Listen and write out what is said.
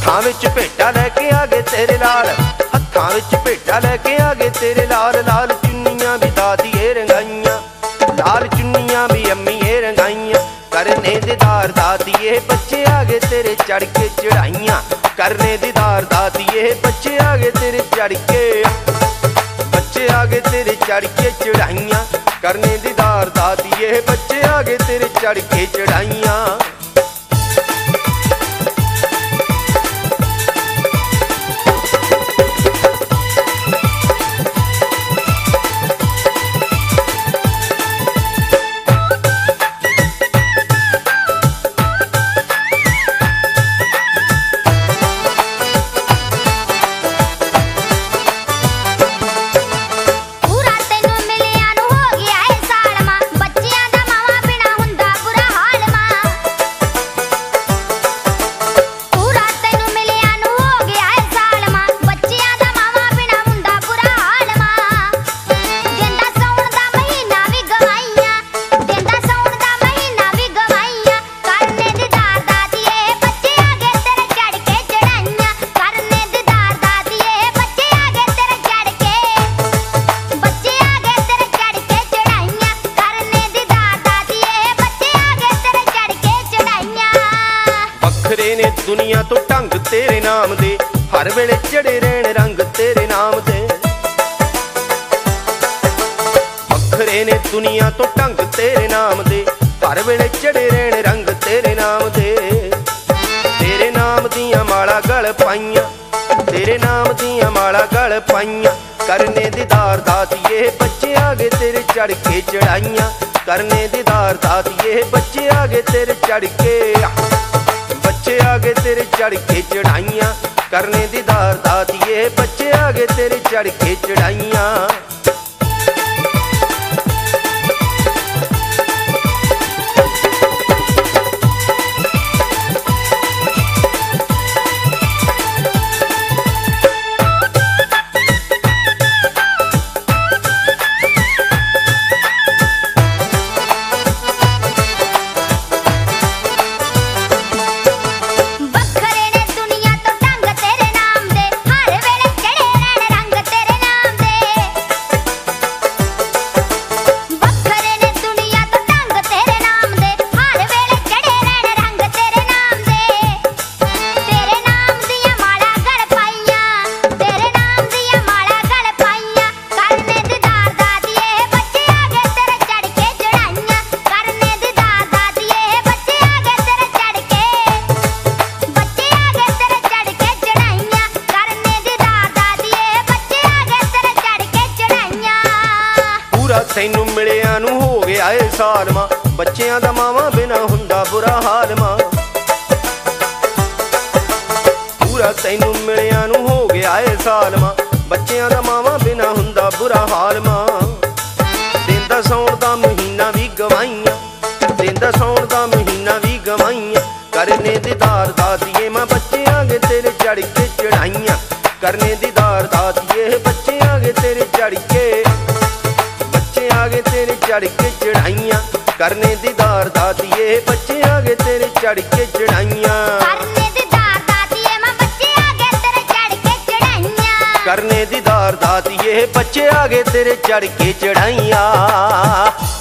हत्थां विच भेटां लैके आ गए तेरे लाल, हत्थां विच भेटां लैके आ गए तेरे लाल। लाल चुन्नियां भी दादिए रंगाइयां, लाल चुन्नियां भी अम्मीए रंगाइयां। करने दीदार दादिए बच्चे आ गए तेरे चढ़ के चढ़ाइयां, करने दीदार दादिए बच्चे आ गए तेरे चढ़ के, बच्चे आ गए तेरे चढ़ के चढ़ाइयां। करने दीदार दादिए बच्चे आ गए तेरे चढ़ के चढ़ाइयां। वखरे ने दुनिया तो ढंग तेरे नाम दे, हर वेले चढ़े रहन रंग तेरे नाम दे। वखरे ने दुनिया तो ढंग तेरे नाम दे, हर वेले चढ़े रहन रंग तेरे नाम दे। तेरे नाम दियां माला गल पाइयां, तेरे नाम दियां माला गल पाइयां। करने दीदार दादिए बच्चे आ गए तेरे चढ़ के चढ़ाइयां, करने दीदार दादिए बच्चे आ गए तेरे चढ़ के, बच्चे आ गए तेरे चढ़ के चढ़ाइयां। करने दीदार दादिए बच्चे आ गए तेरे चढ़ के चढ़ाइयां। तैनू मिलिया नू हो गया ए साल मां, बच्चियां दा मावां बिना हुंदा बुरा हाल मां। पूरा तैनू मिलिया नू हो गया ए साल मां, बच्चियां दा मावां बिना हुंदा बुरा हाल मां। देंदा सौण दा महीना भी गवाइयां, देंदा सौण दा महीना भी गवाइयां। करने दीदार दादिए मां बच्चे आ गए तेरे चढ़ के चढ़ाइयां, करने दीदार दादिए बच्चे आ गए तेरे चढ़ के, आ गए तेरे चढ़ के चढ़ाइयां। करने दीदार दादिए बच्चे आ गए तेरे चढ़ के चढ़ाइयां, करने दीदार दादिए मां बच्चे आ गए तेरे चढ़ के चढ़ाइयां। करने दीदार दादिए बच्चे आ गए तेरे चढ़ के चढ़ाइयां।